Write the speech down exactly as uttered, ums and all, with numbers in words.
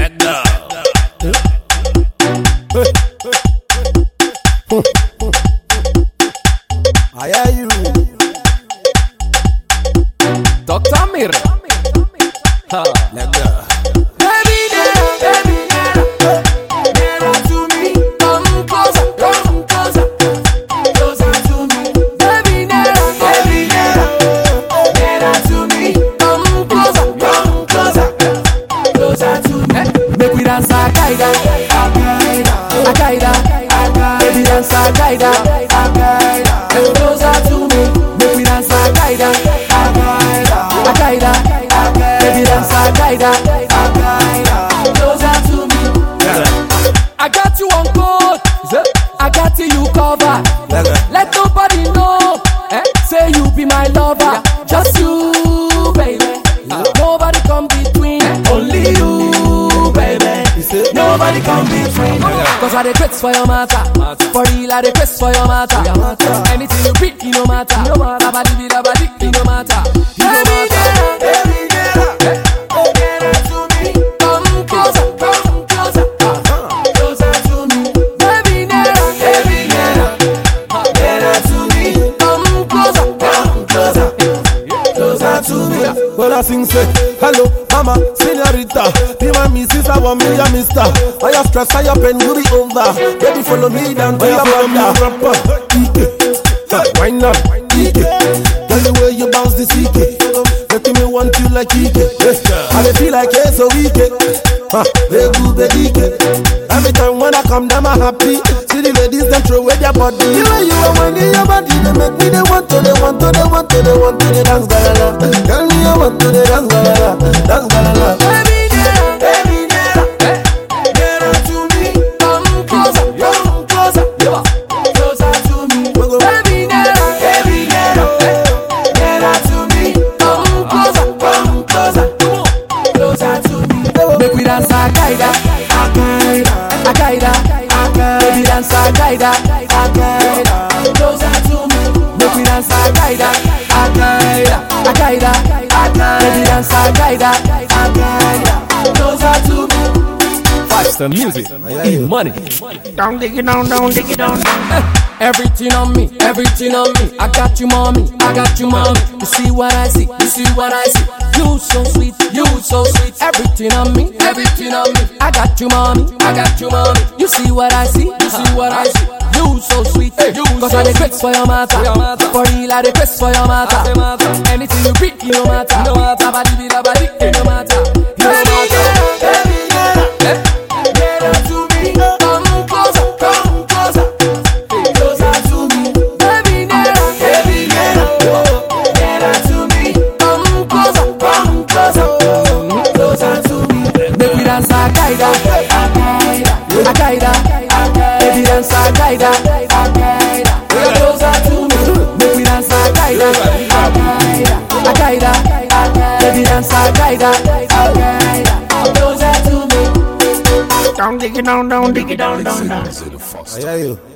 Let go. I hear you. Doctor Mir. Let go. Baby, nearer, baby, nearer, nearer to me. Come closer, come closer, closer to me. Baby, nearer, baby, nearer, nearer to me. Come closer, come closer, closer to me. Make we dance Al-Qaeda, Al-Qaeda, Al-Qaeda, Al-Qaeda. Baby, dance Al-Qaeda, Al-Qaeda. Closer to me. Make we dance Al-Qaeda, Al-Qaeda, Al-Qaeda. Baby, dance Al-Qaeda, Al-Qaeda. Closer to me. I got you on code. I got you covered. Let nobody know. Eh? Say you be my lover. Just you, baby. Nobody come between. Only you, baby. Nobody come between. Cause I dey quest for your matter. For real, I dey quest for your matter. Anything you pick, it no matter. Dabadi bi dabadi, it no matter. Baby, nearer, baby, nearer, nearer to me. Come closer, come closer, closer to me. Baby, nearer, baby, nearer, nearer to me. Come closer, come closer, closer to me. When I sing say, hello, mama, señorita. Be my missus, I want me a mister. I have stress, I have pain, you be over. Baby, follow me down to your brother. Why not? Tell the way you bounce this weekend. Making me want you like Ike. And I feel like it's so weak. They do the weekend. Every time when I come down, I'm happy. See the ladies, them throw away their body. You know you are winning your body. They make me, they want to, they want to, they want to, they want to, they dance, galala. Tell me you want to, they dance, galala. Dance, galala. Baby, nearer, baby, nearer, nearer to me. Come closer, come closer, closer to me. Baby, nearer, baby, nearer, nearer to me. Come closer, come closer, closer to me. Make we dance Al-Qaeda, Al-Qaeda, Al-Qaeda, Al-Qaeda. Baby, dance Al-Qaeda, Al-Qaeda. Closer to me. Make we dance Al-Qaeda, Al-Qaeda, Al-Qaeda, Al-Qaeda. Baby, dance Al-Qaeda, Al-Qaeda. Closer to me. Faster music. In money. Don't dig it down, don't dig it down. Everything on me, everything on me. I got you, mommy, I got you, mommy. You see what I see, you see what I see. You so sweet, you so sweet. Everything on me, everything on me. I got you, mommy, I got you, mommy. You see what I see, you see what I see. You so sweet, you cause I dey quest for your matter. For real, I dey quest for your matter. Anything you pick, it no matter. Dabadi bi dabadi, it no matter. Baby, nearer, baby, nearer, nearer to me. Come closer, come closer, closer to me. Baby, nearer, baby, nearer, nearer to me. Come closer, come closer, closer to me. Make we dance Al-Qaeda, Al-Qaeda, Al-Qaeda, Al-Qaeda. Baby, dance Al-Qaeda, Al-Qaeda. Closer to me. Make we dance Al-Qaeda, Al-Qaeda, Al-Qaeda, Al-Qaeda. Baby, dance Al-Qaeda, Al-Qaeda. Closer to me. Don't dig it down, don't dig it down, down, down. I hear you.